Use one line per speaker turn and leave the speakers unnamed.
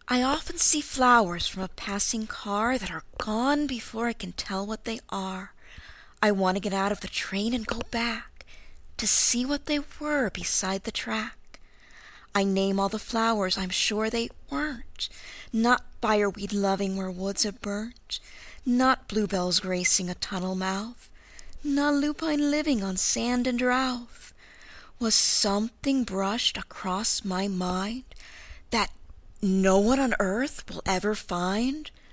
I often see flowers from a passing car that are gone before I can tell what they are. I want to get out of the train and go back to see what they were beside the track. I name all the flowers I'm sure they weren't, not fireweed loving where woods have burnt, not bluebells gracing a tunnel mouth, not lupine living on sand and drouth. Was something brushed across my mind that no one on earth will ever find?